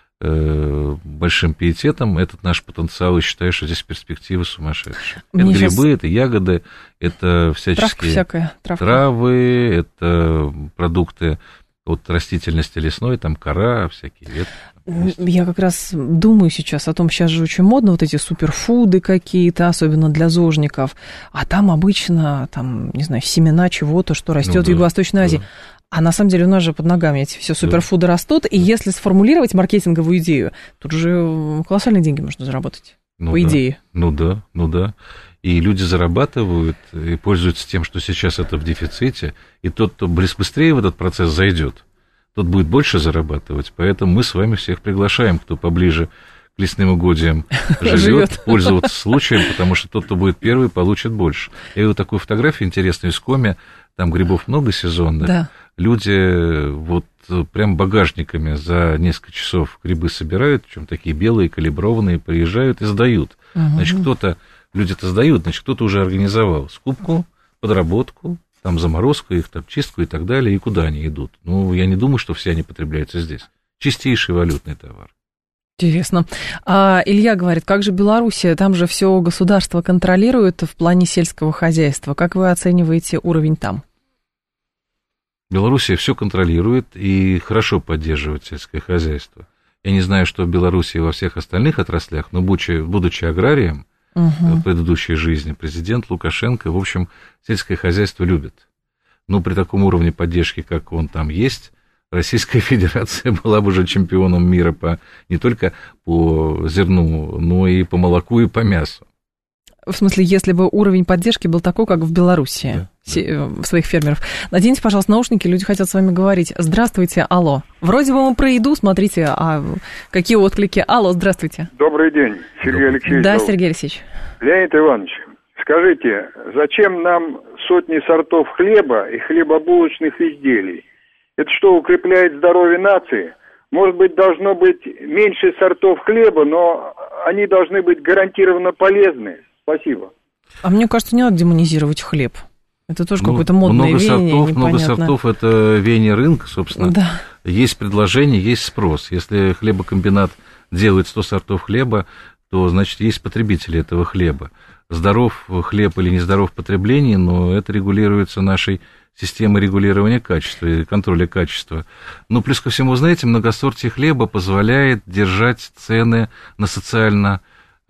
большим пиететом этот наш потенциал и считаю, что здесь перспективы сумасшедшие. Это грибы, это ягоды, это всяческие травы, это продукты от растительности лесной, там кора, всякие ветки. Я как раз думаю сейчас о том, сейчас же очень модно вот эти суперфуды какие-то, особенно для зожников, а там обычно, там, не знаю, семена чего-то, что растет в Юго-Восточной Азии. А на самом деле у нас же под ногами эти все суперфуды растут, и если сформулировать маркетинговую идею, тут же колоссальные деньги можно заработать, по идее. Ну да. И люди зарабатывают и пользуются тем, что сейчас это в дефиците, и тот, кто быстрее в этот процесс зайдет, тот будет больше зарабатывать. Поэтому мы с вами всех приглашаем, кто поближе к лесным угодьям живет, пользоваться случаем, потому что тот, кто будет первый, получит больше. Я видел такую фотографию интересную из Коми, там грибов много сезонных. Да. Люди вот прям багажниками за несколько часов грибы собирают, причем такие белые, калиброванные, приезжают и сдают. Значит, люди-то сдают, значит, кто-то уже организовал скупку, подработку, там заморозку их, там чистку и так далее, и куда они идут. Ну, я не думаю, что все они потребляются здесь. Чистейший валютный товар. Интересно. Илья говорит, как же Белоруссия? Там же все государство контролирует в плане сельского хозяйства. Как вы оцениваете уровень там? Белоруссия все контролирует и хорошо поддерживает сельское хозяйство. Я не знаю, что в Белоруссии во всех остальных отраслях, но будучи аграрием в предыдущей жизни, президент Лукашенко, в общем, сельское хозяйство любит. Но при таком уровне поддержки, как он там есть, Российская Федерация была бы уже чемпионом мира не только по зерну, но и по молоку и по мясу. В смысле, если бы уровень поддержки был такой, как в Беларуси, своих фермеров. Наденьте, пожалуйста, наушники, люди хотят с вами говорить. Здравствуйте, алло. Вроде бы мы про еду, смотрите, а какие отклики. Алло, здравствуйте. Добрый день, Сергей Алексеевич. Да, Сергей Алексеевич. Леонид Иванович, скажите, зачем нам сотни сортов хлеба и хлебобулочных изделий? Это что, укрепляет здоровье нации? Может быть, должно быть меньше сортов хлеба, но они должны быть гарантированно полезны. Спасибо. А мне кажется, не надо демонизировать хлеб. Это тоже какое-то модное веяние. Много сортов – это веяние рынка, собственно. Да. Есть предложение, есть спрос. Если хлебокомбинат делает 100 сортов хлеба, то, значит, есть потребители этого хлеба. Здоров хлеб или нездоров в потреблении, но это регулируется нашей системой регулирования качества и контроля качества. Но плюс ко всему, знаете, многосортие хлеба позволяет держать цены на социально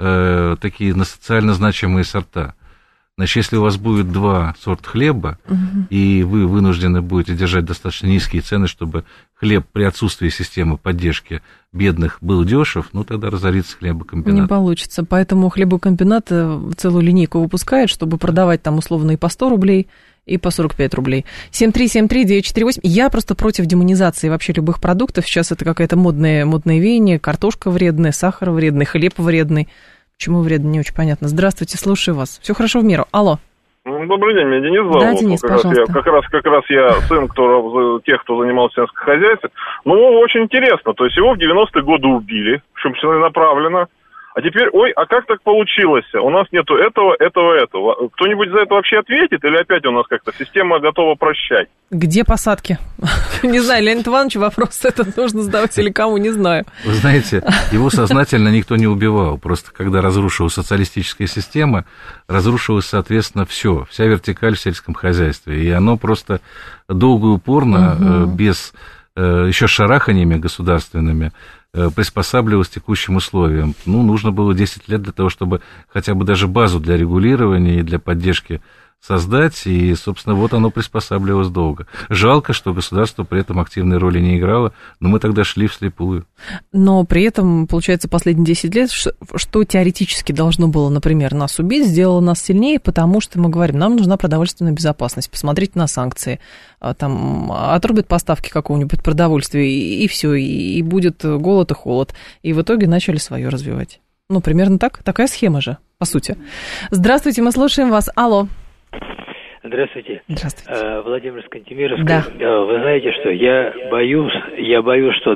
значимые сорта. Значит, если у вас будет 2 сорта хлеба, и вы вынуждены будете держать достаточно низкие цены, чтобы хлеб при отсутствии системы поддержки бедных был дешев, ну, тогда разорится хлебокомбинат. Не получится. Поэтому хлебокомбинат целую линейку выпускает, чтобы продавать там условно и по 100 рублей, и по 45 рублей. 7373948. Я просто против демонизации вообще любых продуктов. Сейчас это какое-то модное веяние. Картошка вредная, сахар вредный, хлеб вредный. Почему вредно, не очень понятно. Здравствуйте, слушаю вас. Все хорошо в миру. Алло. Добрый день, меня Денис зовут. Да, Денис, пожалуйста. Как раз я сын тех, кто занимался сельским хозяйством. Ну, очень интересно. То есть его в 90-е годы убили, причем целенаправленно. А теперь, а как так получилось? У нас нету этого. Кто-нибудь за это вообще ответит? Или опять у нас как-то система готова прощать? Где посадки? Не знаю, Леонид Иванович, вопрос этот нужно задавать или кому, не знаю. Вы знаете, его сознательно никто не убивал. Просто когда разрушилась социалистическая система, разрушилось, соответственно, вся вертикаль в сельском хозяйстве. И оно просто долго и упорно, без еще шараханиями государственными, приспосабливалось к текущим условиям. Ну, нужно было 10 лет для того, чтобы хотя бы даже базу для регулирования и для поддержки создать, и, собственно, вот оно приспосабливалось долго. Жалко, что государство при этом активной роли не играло, но мы тогда шли вслепую. Но при этом, получается, последние 10 лет, что теоретически должно было, например, нас убить, сделало нас сильнее, потому что мы говорим, нам нужна продовольственная безопасность, посмотрите на санкции, там отрубят поставки какого-нибудь продовольствия, и все, и будет голод и холод. И в итоге начали свое развивать. Ну, примерно так, такая схема же, по сути. Здравствуйте, мы слушаем вас. Алло. Здравствуйте. Здравствуйте. Владимир Скантемировский. Да. Вы знаете, что я боюсь, что в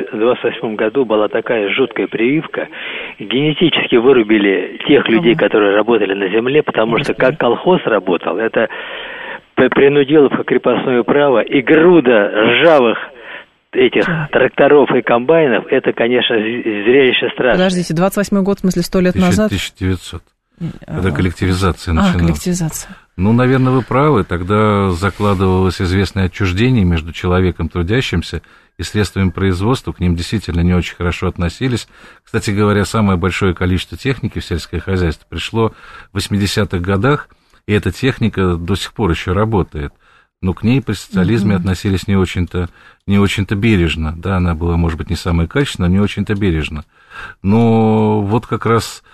28 году была такая жуткая прививка. Генетически вырубили тех людей, которые работали на земле, потому что как колхоз работал, это принудило в крепостное право, и груда ржавых этих тракторов и комбайнов, это, конечно, зрелище страшное. Подождите, 28-й год, в смысле, 100 лет назад? 1900. Когда коллективизация начиналась. Коллективизация. Ну, наверное, вы правы. Тогда закладывалось известное отчуждение между человеком трудящимся и средствами производства. К ним действительно не очень хорошо относились. Кстати говоря, самое большое количество техники в сельское хозяйство пришло в 80-х годах, и эта техника до сих пор еще работает. Но к ней при социализме относились не очень-то бережно. Да, она была, может быть, не самая качественная, но не очень-то бережно. Но вот как раз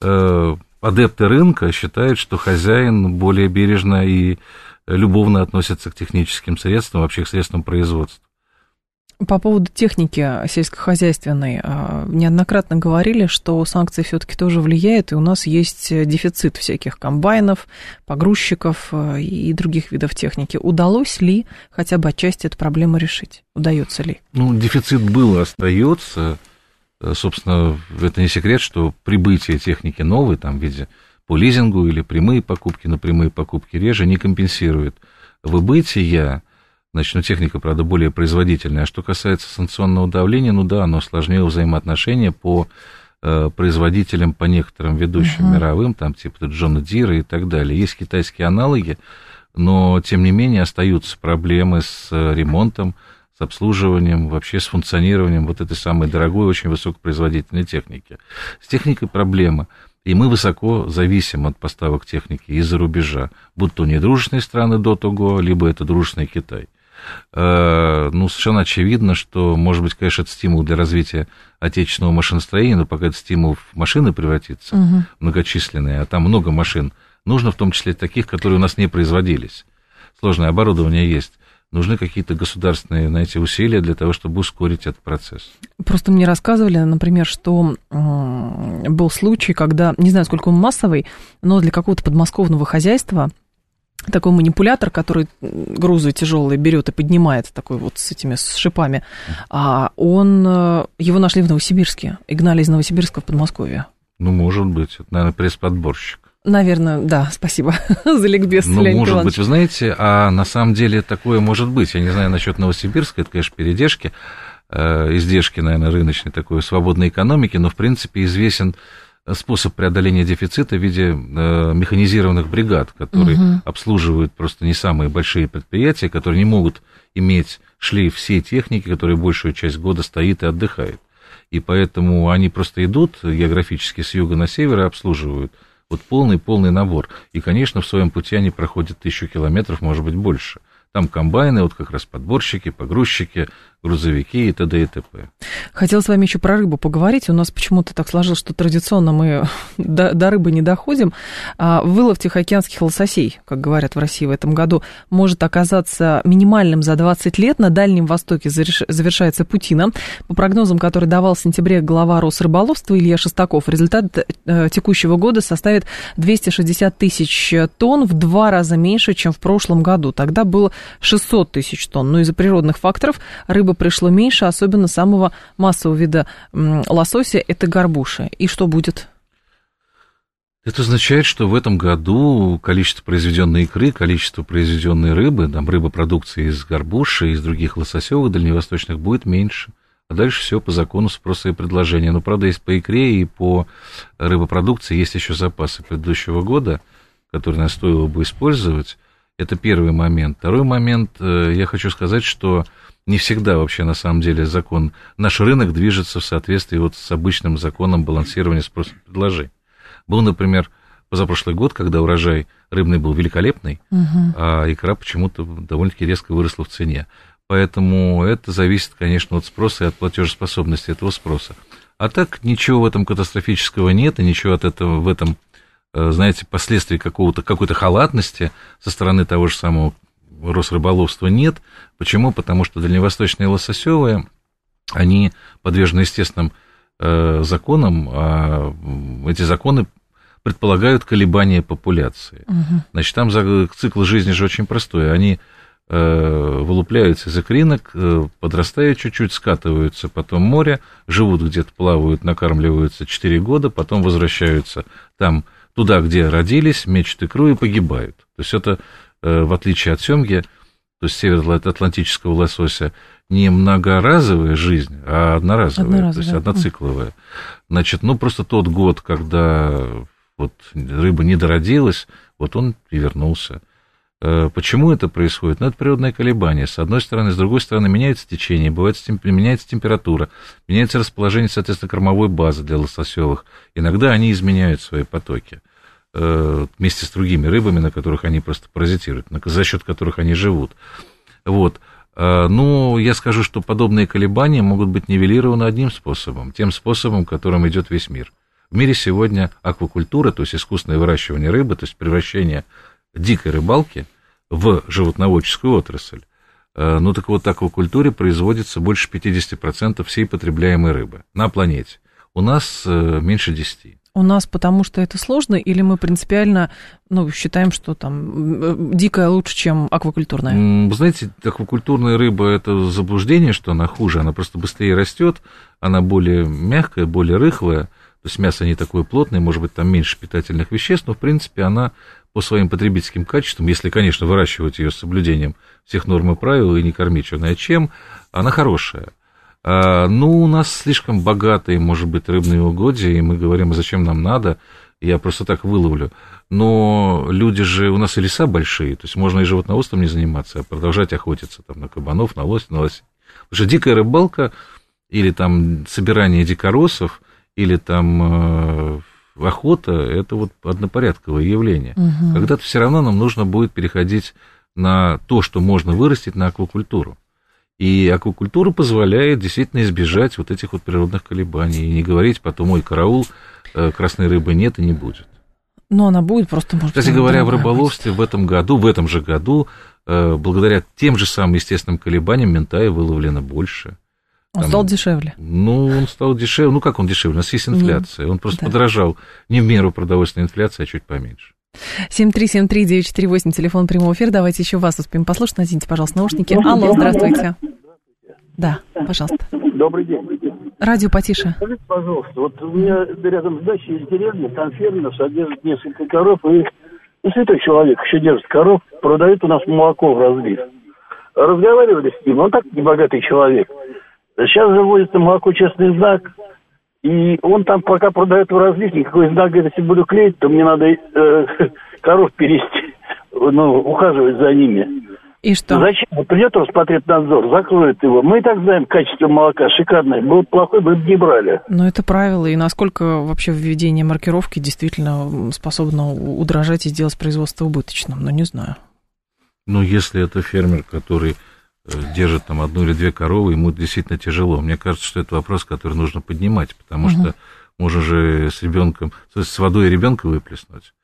адепты рынка считают, что хозяин более бережно и любовно относится к техническим средствам, вообще к средствам производства. По поводу техники сельскохозяйственной, неоднократно говорили, что санкции все-таки тоже влияют, и у нас есть дефицит всяких комбайнов, погрузчиков и других видов техники. Удалось ли хотя бы отчасти эту проблему решить? Удается ли? Ну, дефицит был и остается. Собственно, это не секрет, что прибытие техники новой, там, в виде по лизингу или прямые покупки, но прямые покупки реже, не компенсирует выбытия. Значит, техника, правда, более производительная. А что касается санкционного давления, оно сложнее взаимоотношения по производителям, по некоторым ведущим мировым, там, типа Джона Дира и так далее. Есть китайские аналоги, но, тем не менее, остаются проблемы с ремонтом, с обслуживанием, вообще с функционированием вот этой самой дорогой, очень высокопроизводительной техники. С техникой проблема. И мы высоко зависим от поставок техники из-за рубежа, будь то недружественные страны до того, либо это дружественный Китай. Совершенно очевидно, что, может быть, конечно, это стимул для развития отечественного машиностроения, но пока этот стимул в машины превратится, многочисленные, а там много машин, нужно в том числе таких, которые у нас не производились. Сложное оборудование есть. Нужны какие-то государственные, усилия для того, чтобы ускорить этот процесс. Просто мне рассказывали, например, что был случай, когда, не знаю, сколько он массовый, но для какого-то подмосковного хозяйства такой манипулятор, который грузы тяжелые берет и поднимает, такой вот с шипами, его нашли в Новосибирске и гнали из Новосибирска в Подмосковье. Может быть, это, наверное, пресс-подборщик. Наверное, да, спасибо за ликбез, Леонид может Иванович. быть, вы знаете, а на самом деле такое может быть. Я не знаю насчет Новосибирска, это, конечно, передержки, издержки, наверное, рыночной такой свободной экономики, но, в принципе, известен способ преодоления дефицита в виде механизированных бригад, которые обслуживают просто не самые большие предприятия, которые не могут иметь шлейф всей техники, которая большую часть года стоит и отдыхает. И поэтому они просто идут географически с юга на север и обслуживают. Вот полный набор. И, конечно, в своем пути они проходят 1000 километров, может быть, больше. Там комбайны, вот как раз подборщики, погрузчики, грузовики и т.д. и т.п. Хотела с вами еще про рыбу поговорить. У нас почему-то так сложилось, что традиционно мы до рыбы не доходим. Вылов тихоокеанских лососей, как говорят в России в этом году, может оказаться минимальным за 20 лет. На Дальнем Востоке завершается путина. По прогнозам, которые давал в сентябре глава Росрыболовства Илья Шестаков, результат текущего года составит 260 тысяч тонн, в 2 раза меньше, чем в прошлом году. Тогда было 600 тысяч тонн. Но из-за природных факторов рыбы пришло меньше, особенно самого массового вида лосося – это горбуши. И что будет? Это означает, что в этом году количество произведенной икры, количество произведенной рыбы, рыбопродукции из горбуши, из других лососевых дальневосточных будет меньше. А дальше все по закону спроса и предложения. Но, правда, есть по икре и по рыбопродукции есть еще запасы предыдущего года, которые нам стоило бы использовать. Это первый момент. Второй момент, я хочу сказать, что не всегда вообще на самом деле наш рынок движется в соответствии с обычным законом балансирования спроса и предложения. Был, например, позапрошлый год, когда урожай рыбный был великолепный, а икра почему-то довольно-таки резко выросла в цене. Поэтому это зависит, конечно, от спроса и от платежеспособности этого спроса. А так ничего в этом катастрофического нет, и ничего от этого в этом, последствий какой-то халатности со стороны того же самого Росрыболовства нет. Почему? Потому что дальневосточные лососевые, они подвержены естественным законам, а эти законы предполагают колебания популяции. Значит, там цикл жизни же очень простой. Они вылупляются из икринок, подрастают чуть-чуть, скатываются потом в море, живут где-то, плавают, накармливаются 4 года, потом возвращаются там туда, где родились, мечут икру и погибают. То есть это, в отличие от семги, то есть североатлантического лосося, не многоразовая жизнь, а одноразовая, то есть одноцикловая. Значит, просто тот год, когда рыба не дородилась, он и вернулся. Почему это происходит? Это природное колебание. С одной стороны, с другой стороны, меняется течение, меняется температура, меняется расположение, соответственно, кормовой базы для лососевых. Иногда они изменяют свои потоки вместе с другими рыбами, на которых они просто паразитируют, за счет которых они живут. Но я скажу, что подобные колебания могут быть нивелированы одним способом, тем способом, которым идет весь мир. В мире сегодня аквакультура, то есть искусственное выращивание рыбы, то есть превращение дикой рыбалки в животноводческую отрасль. Так вот, в аквакультуре производится больше 50% всей потребляемой рыбы на планете. У нас меньше 10%. У нас потому что это сложно, или мы принципиально считаем, что там дикая лучше, чем аквакультурная? Вы знаете, аквакультурная рыба – это заблуждение, что она хуже, она просто быстрее растет, она более мягкая, более рыхлая, то есть мясо не такое плотное, может быть, там меньше питательных веществ, но, в принципе, она по своим потребительским качествам, если, конечно, выращивать ее с соблюдением всех норм и правил и не кормить черное чем, она хорошая. У нас слишком богатые, может быть, рыбные угодья, и мы говорим, а зачем нам надо, я просто так выловлю. Но люди же, у нас и леса большие, то есть можно и животноводством не заниматься, а продолжать охотиться там, на кабанов, на лось, на лосей. Потому что дикая рыбалка или там собирание дикоросов, или там охота, это вот однопорядковое явление. Угу. Когда-то все равно нам нужно будет переходить на то, что можно вырастить, на аквакультуру. И аквакультура позволяет действительно избежать вот этих вот природных колебаний. И не говорить потом, ой, караул, красной рыбы нет и не будет. Но она будет, просто может... Кстати говоря, в рыболовстве в этом же году, благодаря тем же самым естественным колебаниям, минтая выловлено больше. Он стал дешевле. Он стал дешевле. Как он дешевле? У нас есть инфляция. Он просто подорожал. Не в меру продовольственной инфляции, а чуть поменьше. 7373948, телефон прямого эфира. Давайте еще вас успеем послушать. Наденьте, пожалуйста, наушники. Алло, здравствуйте. Да, пожалуйста. Добрый день. Радио потише. Скажите, пожалуйста, вот у меня рядом с дачей есть деревня, там фермер содержит несколько коров, и святой человек еще держит коров, продает у нас молоко в разлив. Разговаривали с ним, он так небогатый человек. Сейчас же вводится молоко «Честный знак», и он там пока продает в разлив, никакой знак, говорит, если буду клеить, то мне надо коров перевести, ухаживать за ними. И что? Зачем? Придет Роспотребнадзор, закроет его. Мы и так знаем, качество молока шикарное. Был бы плохой, мы бы не брали. Но это правило. И насколько вообще введение маркировки действительно способно удорожать и сделать производство убыточным? Не знаю. Если это фермер, который держит там одну или две коровы, ему действительно тяжело. Мне кажется, что это вопрос, который нужно поднимать, потому что можно же с ребенком, то есть с водой ребенка выплеснуть.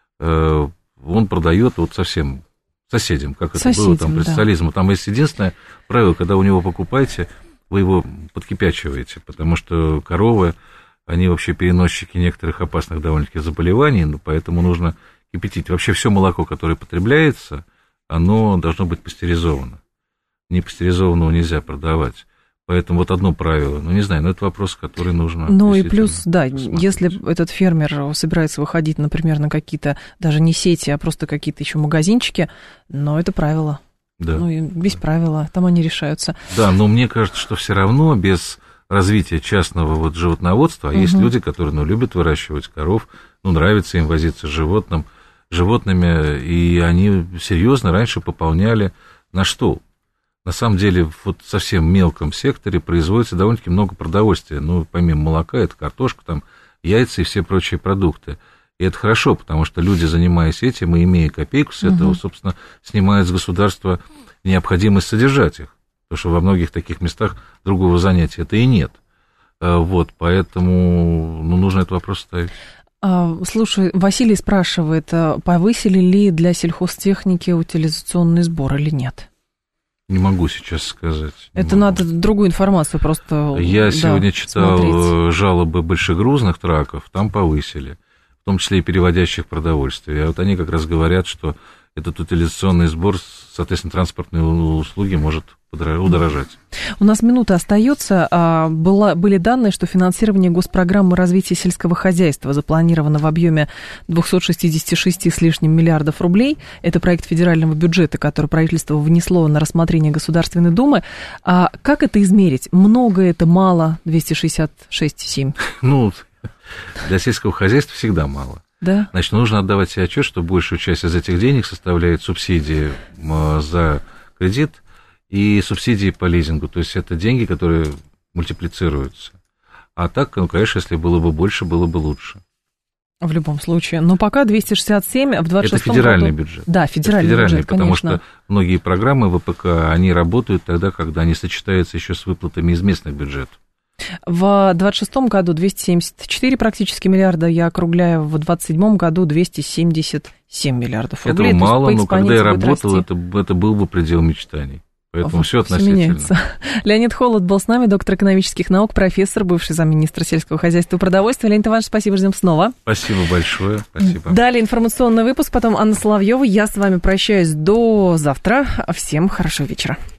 Он продает вот совсем соседям, как это было там при социализме. Да. Там есть единственное правило, когда у него покупаете, вы его подкипячиваете, потому что коровы, они вообще переносчики некоторых опасных довольно-таки заболеваний, поэтому нужно кипятить. Вообще все молоко, которое потребляется, оно должно быть пастеризовано. Непастеризованного нельзя продавать. Поэтому вот одно правило, не знаю, это вопрос, который нужно... И плюс, если этот фермер собирается выходить, например, на какие-то, даже не сети, а просто какие-то еще магазинчики, это правило. Да. Без правила, там они решаются. Да, но мне кажется, что все равно без развития частного животноводства, есть люди, которые, любят выращивать коров, нравится им возиться с животными, и они серьезно раньше пополняли наш стол. На самом деле, в совсем мелком секторе производится довольно-таки много продовольствия. Помимо молока, это картошка, там, яйца и все прочие продукты. И это хорошо, потому что люди, занимаясь этим и имея копейку с этого, собственно, снимают с государства необходимость содержать их. Потому что во многих таких местах другого занятия это и нет. Поэтому нужно этот вопрос ставить. Слушай, Василий спрашивает, повысили ли для сельхозтехники утилизационный сбор или нет? Не могу сейчас сказать. Это надо другую информацию просто Я сегодня читал смотреть. Жалобы большегрузных траков, там повысили, в том числе и переводящих продовольствие. А они как раз говорят, что этот утилизационный сбор, соответственно, транспортные услуги может удорожать. У нас минута остается. Были данные, что финансирование госпрограммы развития сельского хозяйства запланировано в объеме 266 с лишним миллиардов рублей. Это проект федерального бюджета, который правительство внесло на рассмотрение Государственной Думы. Как это измерить? Много это, мало? 266,7? Для сельского хозяйства всегда мало. Да? Значит, нужно отдавать себе отчет, что большую часть из этих денег составляет субсидии за кредит и субсидии по лизингу. То есть это деньги, которые мультиплицируются. А так, конечно, если было бы больше, было бы лучше. В любом случае. Но пока 267, в 26 году... Это федеральный бюджет. Да, федеральный бюджет, потому конечно. что многие программы ВПК, они работают тогда, когда они сочетаются еще с выплатами из местных бюджетов. В 26 году 274 практически миллиарда, я округляю, в 27 году 277 миллиардов рублей. Этого мало, но когда я работал, это был бы предел мечтаний. Поэтому все относительно. Меняется. Леонид Холод был с нами, доктор экономических наук, профессор, бывший замминистра сельского хозяйства и продовольствия. Леонид Иванович, спасибо, ждем снова. Спасибо большое. Спасибо. Далее информационный выпуск, потом Анна Соловьева. Я с вами прощаюсь до завтра. Всем хорошего вечера.